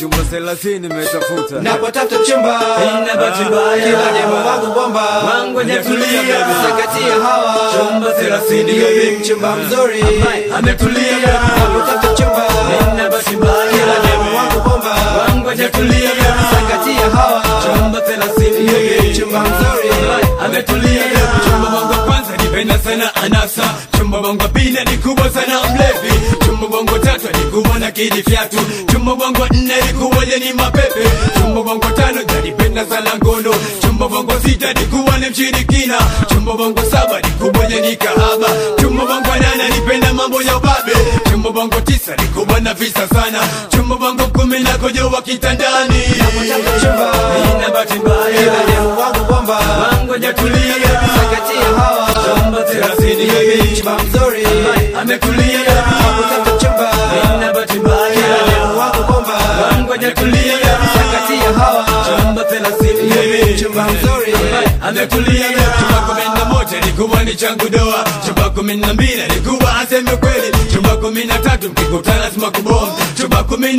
chumba 30 nimetafuta. Napotafuta chumba ina bahati mbaya, kila demo wangu bomba wangu hajatulia, sakatia hawa chumba 30 baby, chumba mzuri ametulia. Napotafuta chumba ina bahati mbaya, kila demo wangu bomba wangu hajatulia, sakatia hawa chumba 30 baby, chumba mzuri ametulia. Chumba wangu wa kwanza nipenda sana anasa. Chumba wangu wa pili ni kubwa sana mlevi. Chumba wangu wa tatu ni kubwa na kidi fiatu. Chumba wangu wa nne ni kubwa ni mapepe. Chumba wangu wa tano nipenda sana ngono. Chumba wangu wa sita ni kubwa ni mshirikina. Chumba wangu wa saba ni kubwa ni kahaba. Chumba wangu wa nane nipenda mambo ya ubabe. Chumba wangu wa tisa ni kubwa na visa sana. Chumba wangu wa 10 na kojoa kitandani. Napotafuta chumba ina bahati mbaya, kila demo wangu bomba wangu hajatulia, sakatia hawa chumba 30 baby, chumba mzuri ametulia. Napotafuta chumba ina bahati mbaya, kila demo wangu bomba wangu hajatulia, sakatia hawa chumba 30 baby, chumba mzuri ametulia. Chumba 11 ni kubwa ni changu doa. Chumba 12 ni kubwa aseme kweli. Chumba 13 mkikutana lazima kubomu. Chumba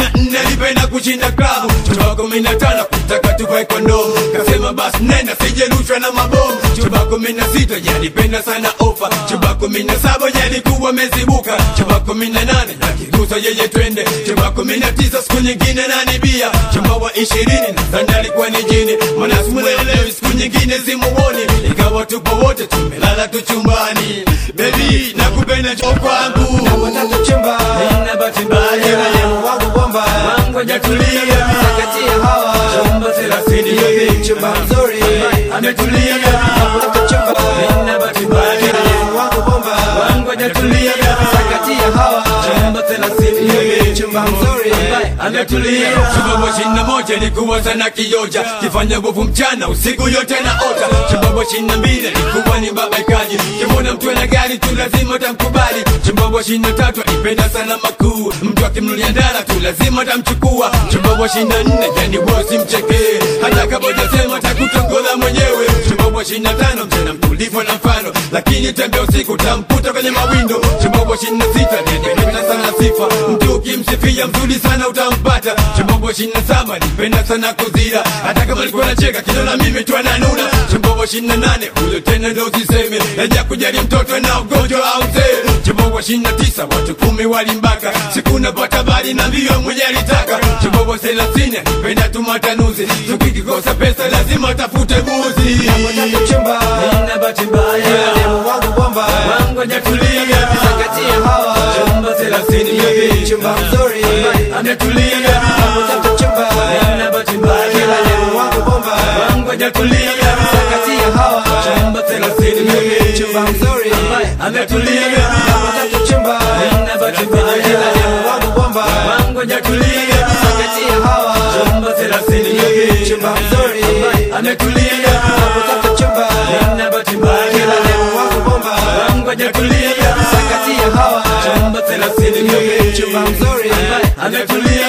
14 nipenda kushinda klabu. Chumba 15 kutaka tuvae kondomu. Kasema basi nenda sije rushwa na mabomu. Chumba 16 janipenda sana ofa. Chumba 17 jalikuwa mezibuka. Chumba 18 nakigusa yeye twende. Chumba 19 siku nyingine nanibia. Chumba wa 20 nadhani alikuwa ni jini. Maana simuelewi siku nyingine simuoni. Ikawa tupo wote tumelala tu chumbani. Baby nakupenda njoo kwangu. Napotafuta chumba ina bahati mbaya, kila demo wangu bomba wangu hajatulia, sakatia hawa chumba 30 baby, chumba mzuri ametulia. Napotafuta chumba ina bahati mbaya, kila demo wangu bomba wangu hajatulia, sakatia hawa chumba 30 baby, chumba mzuri ametulia. Chumba 21 ni kuwa sana kioja. Kifanya nguvu mchana usiku yote na ota. Chumba 22 ni kuwa ni babaikaji. Kimona mtu ana gari tu lazima utamkubali. Chumba 23 alipenda sana makuu. Mtu akimnulia ndala tu lazima utamchukua. Chumba 24 yani wewe simchekee. Hata kama hujasema atakutongoza mwenyewe. Chumba 25 mtena mtulivu na mfano. Lakini tembea usiku utamkuta kwenye mawindo. Chumba 26 nipenda sana sifa. Mtu ukimsifia mzuri sana utampata. Chumba 27 nipenda sana kuzira. Hata kama alikuwa anacheka kinona mimi tu ananuna. Chumba 28 huyo tena ndo usiseme. Naja kujali mtoto na ugonjwa au mzee. Chumba 29 watu 10 walimbaka. Siku napata bali na mbio mwenye alitaka. Chumba 30 nipenda tu matanuzi. Tukikikosa pesa lazima tafute buzi. Napotafuta chumba ina bahati mbaya, kila demo wangu bomba wangu hajatulia, sakatia hawa chumba 30 baby, chumba mzuri ametulia. Napotafuta chumba ina bahati mbaya, kila demo wangu bomba wangu hajatulia, sakatia hawa chumba 30 baby, chumba mzuri ametulia. Napotafuta chumba ina bahati mbaya, kila demo wangu bomba wangu hajatulia, sakatia hawa chumba 30 baby, chumba mzuri ametulia. Napotafuta chumba ina bahati mbaya, kila demo wangu bomba wangu hajatulia, sakatia hawa chumba 30 baby, chumba mzuri ametulia.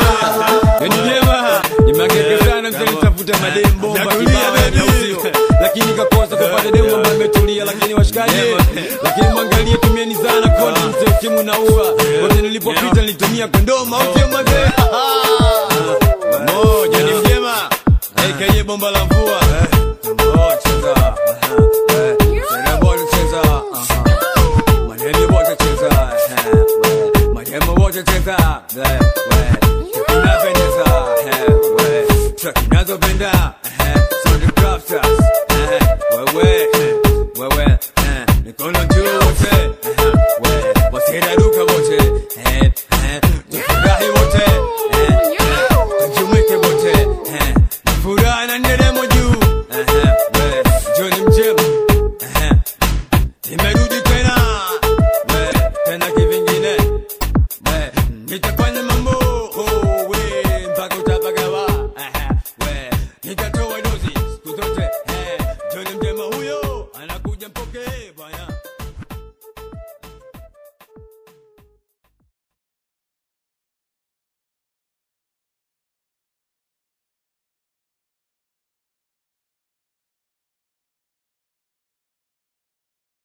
Yani jema nimangeke sana mzee nitafuta madem bomba kibao na usio. Lakini kakosa kupata demo ambaye imetulia. Lakini washikaji lakini mwangalie tumieni sana kodi mzee simu na ua. Wote nilipopita nilitumia kondoma okay mzee. Moja ni mjema. AKA bomba la mvua. Cheza. Cheza bora cheza. Mademo wote cheza. Mademo wote cheza. Unapendeza. Truck inazopenda. So the crafters. Wewe. Mikono juu wote. Wasira